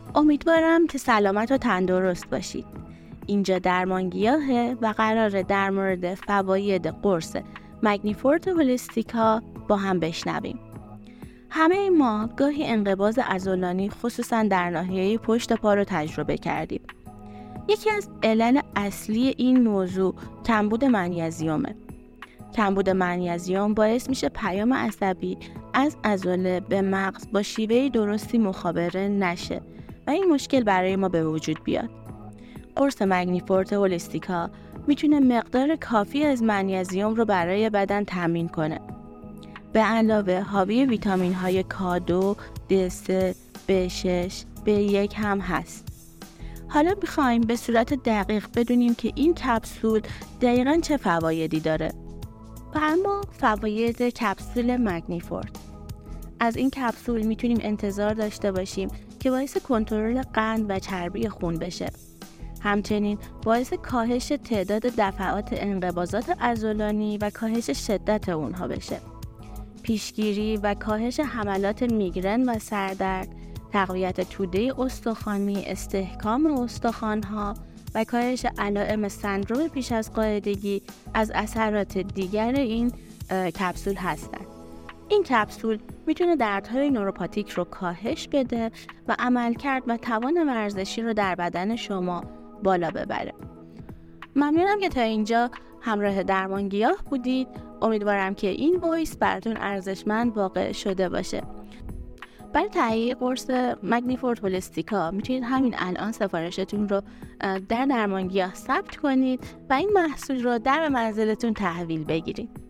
امیدوارم که سلامت و تندرست باشید. اینجا درمانگیاهه و قراره در مورد فواید قرص مگنیفورت هولیستیکا با هم بشنویم. همه ما گاهی انقباض عضلانی خصوصا در ناحیه پشت پا رو تجربه کردیم. یکی از علل اصلی این موضوع کمبود منیزیمه. کمبود منیزیم باعث میشه پیام عصبی از عضله به مغز با شیوه درستی مخابره نشه و این مشکل برای ما به وجود بیاد. قرص مگنیفورت هولیستیکا میتونه مقدار کافی از منیزیم رو برای بدن تامین کنه. به علاوه حاوی ویتامین های K2, D3, B6, B1 هم هست. حالا میخوایم به صورت دقیق بدونیم که این کپسول دقیقاً چه فوایدی داره. و اما فواید کپسول مگنیفورت. از این کپسول میتونیم انتظار داشته باشیم که باعث کنترل قند و چربی خون بشه. همچنین باعث کاهش تعداد دفعات انقباضات عضلانی و کاهش شدت اونها بشه. پیشگیری و کاهش حملات میگرن و سردرد، تقویت توده استخوانی، استحکام استخوان‌ها و کاهش علائم سندرم پیش از قاعدگی از اثرات دیگر این کپسول هستند. این کپسول میتونه دردهای نوروپاتیک رو کاهش بده و عملکرد و توان ورزشی رو در بدن شما بالا ببره. ممنونم که تا اینجا همراه درمانگیاه بودید. امیدوارم که این وایس براتون ارزشمند واقع شده باشه. برای تهیه قرص مگنیفورت هولیستیکا میتونید همین الان سفارشتون رو در درمانگیاه ثبت کنید و این محصول رو در منزلتون تحویل بگیرید.